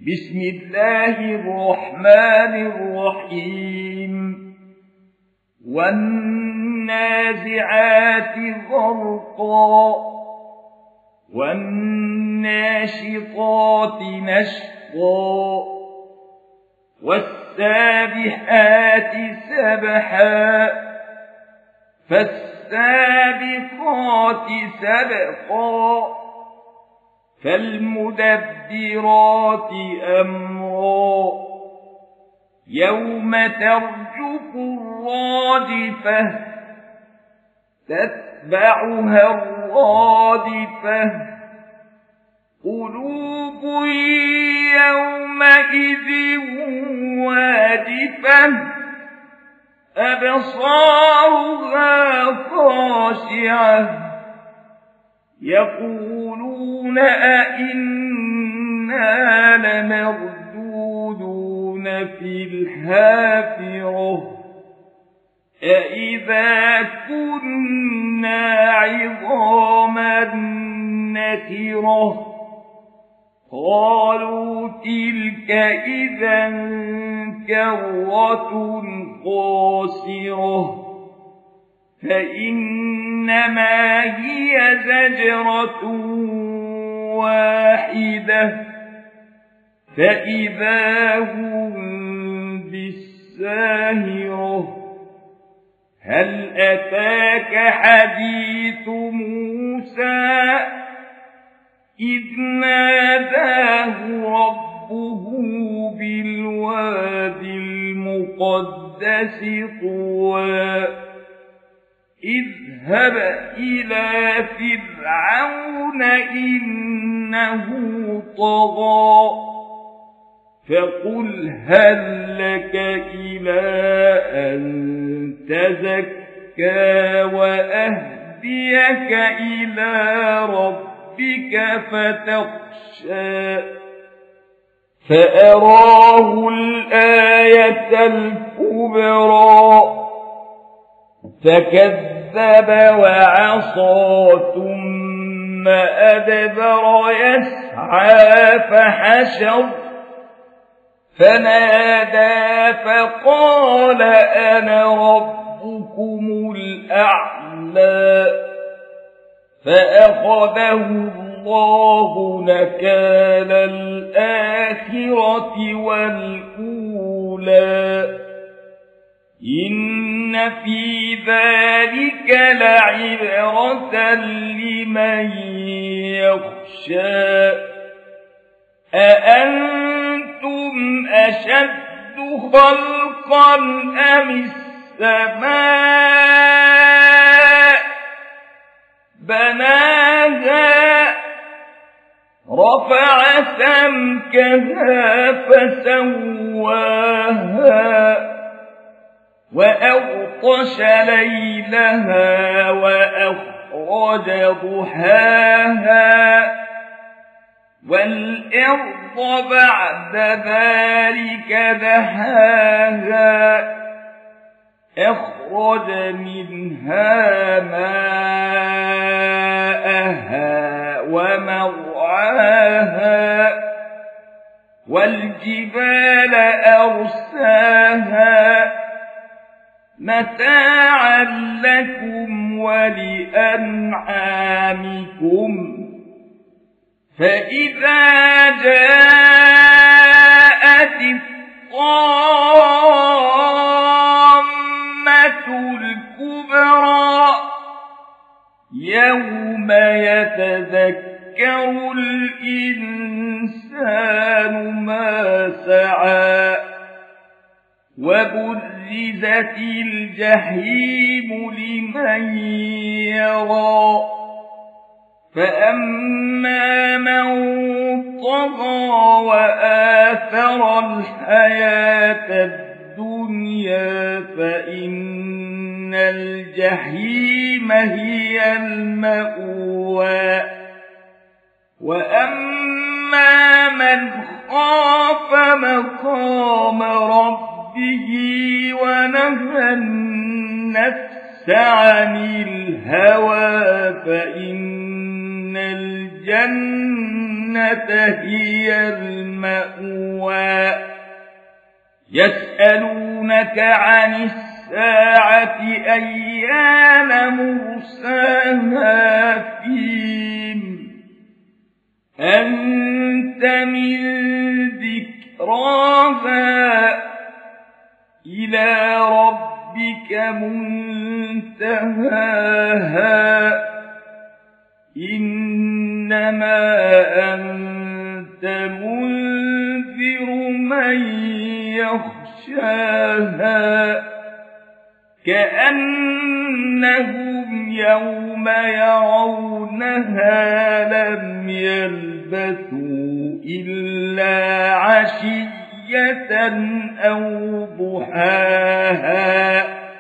بسم الله الرحمن الرحيم والنازعات غرقا والناشطات نشطا والسابحات سبحا فالسابقات سبقا فالمدبرات أمرا يوم ترجف الرادفة تتبعها الرادفة قلوب يومئذ واجفة أبصارها خاشعة يقولون أئنا لمردودون في الحافرة أئذا كنا عظاما نخرة قالوا تلك إذا كرة خاسرة فإنما هي زجرة واحدة فإذا هم بالساهرة هل أتاك حديث موسى إذ ناداه ربه بالواد المقدس طوى اذهب إلى فرعون إنه طغى فقل هل لك إلى أن تزكى وأهديك إلى ربك فتخشى فأراه الآية الكبرى فكذب وعصى ثم أدبر يسعى فحشر فنادى فقال أنا ربكم الأعلى فأخذه الله نكال الآخرة والأولى إن في ذلك لعبرة لمن يخشى أأنتم أشد خلقا أم السماء بناها رفع سمكها فسواها وأغطش ليلها وأخرج ضحاها والأرض بعد ذلك دحاها أخرج منها ماءها ومرعاها والجبال أرساها متاعا لكم ولأنعامكم فإذا جاءت الطامة الكبرى يوم يتذكر الإنسان ما سعى وبرزت الجحيم لمن يرى فأما من طغى وآثر الحياة الدنيا فإن الجحيم هي المأوى وأما من خاف مقام ربه ونهى النفس عن الهوى فإن الجنة هي المأوى يسألونك عن الساعة أيان مرساها فيم أنت من ذكراها إلى ربك منتهاها إنما أنت منذر من يخشاها كأنهم يوم يرونها لم يلبثوا إلا عشية أو ضحاها